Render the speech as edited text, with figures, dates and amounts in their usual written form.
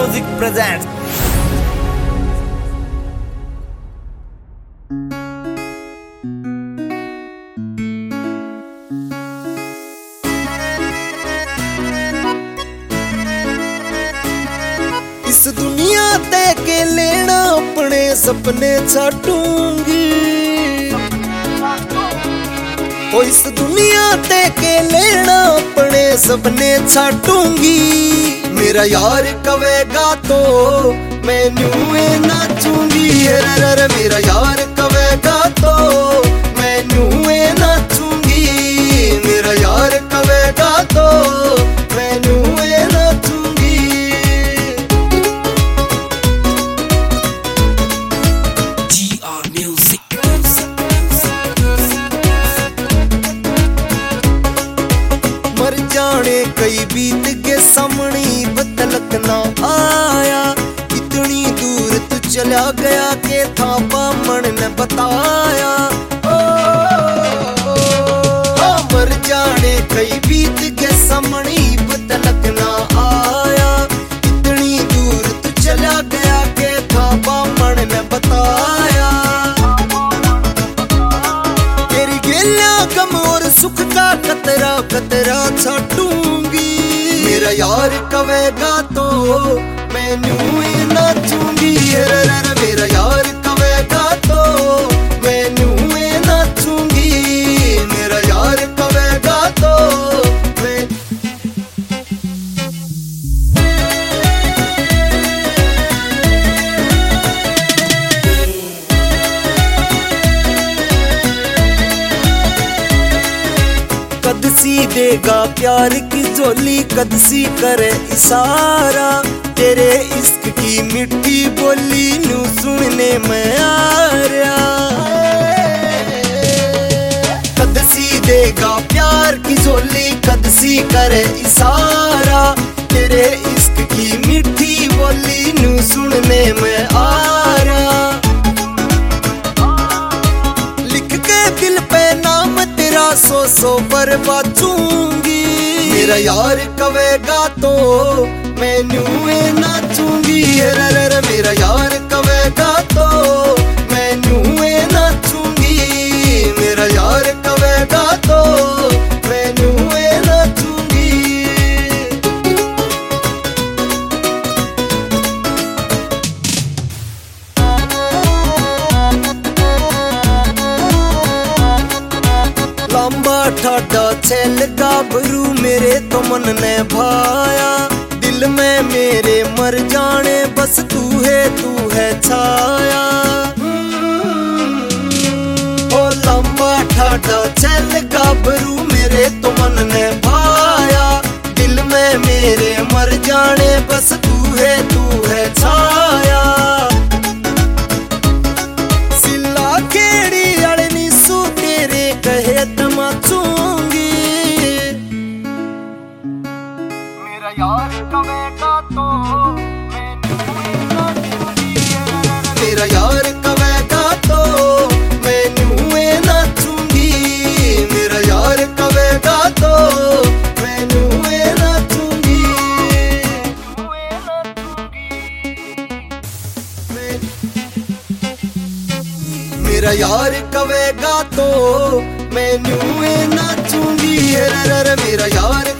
Music presents. इस दुनिया ते के लेना अपने सपने छाटूंगी। ओ इस दुनिया ते के लेना अपने सपने छाटूंगी। मेरा यार कवेगा तो मैं न्यूए नाचूंगी। मेरा यार कवेगा तो मैं न्यूए नाचूंगी। मेरा यार कवेगा तो मैं न्यूए नाचूंगी। मर जाने कई बीत के सामने बदलक ना आया। इतनी दूर तू चला गया के था मन ने बताया। मर जाने कई बीत के सामने बदलक ना आया। इतनी दूर तू चला गया के था मन ने बताया। तेरी गेला गम और सुख का कतरा कतरा छाटूंगी। मेरा यार कवेगा तो मैं न्यूए नाचूंगी। मेरा यार कवेगा तो मैं न्यूए नाचूंगी। मेरा यार कवेगा तो मैं कद सी देगा प्यार की झोली, कद सी करे इशारा। तेरे इश्क की मिट्टी बोली नू सुनने में आ रहा। कद सी देगा प्यार की झोली, कद सी करे इशारा। तेरे इश्क की मिट्टी बोली नू सुनने में आ रहा। लिख के दिल पे नाम तेरा सौ पर बाचूंगी। मेरा यार कवेगा तो मैं न्यूए नाचूंगी। मेरा यार कवेगा तो मैं न्यूए नाचूंगी। मेरा यार कवेगा तो मैं न्यूए नाचूंगी। लंबा ठाडा छेल गाभरू मेरे तो मन ने भाया। दिल में मेरे मर जाने बस तू है छाया। ओ लंबा ठाडा छेल गाभरू मेरे तो मन ने भाया। दिल में मेरे मर जाने बस तू है छाया। सिला खेड़ी अड़नी सू तेरे कहे तमाचूंगी। मेरा यार कवेगा तो मैं न्यूए नाचूंगी। मेरा यार कवेगा तो मैं न्यूए नाचूंगी। मेरा यार कवेगा तो मैं न्यूए नाचूंगी। मेरा यार कवेगा तो मैं न्यूए नाचूंगी। मेरा यार